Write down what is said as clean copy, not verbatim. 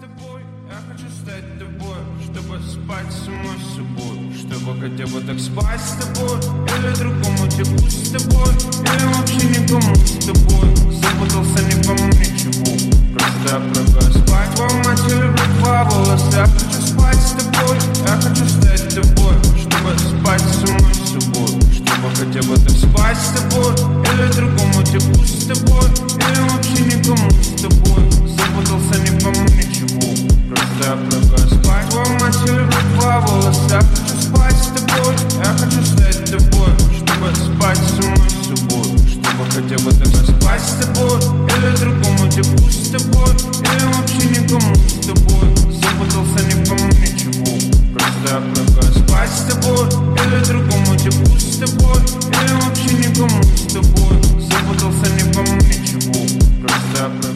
тобой, я хочу стать тобой, чтобы спать самой собой, чтобы хотя бы так спать с тобой, или другому типу с тобой, или вообще никому с тобой. Запутался, не помню ничего, просто я предлагаю спать в алмате, люблю два волоса. Я хочу спать с тобой, я хочу стать тобой, чтобы спать самой собой, чтобы хотя бы так спать с тобой, или другому типу с тобой, или вообще никому с тобой. Запутался, не помню ничего, просто я предлагаю спать в алмате, люблю два волоса. Я хочу спать с тобой, я хочу стать тобой, чтобы спать самой собой, чтобы хотя бы так спать с тобой, или другому типу с тобой, или вообще никому с тобой. Запутался, не помню ничего, просто я предлагаю спать с тобой, или другому типу с тобой, или вообще никому с тобой. Запутался, не помню ничего, просто я предлагаю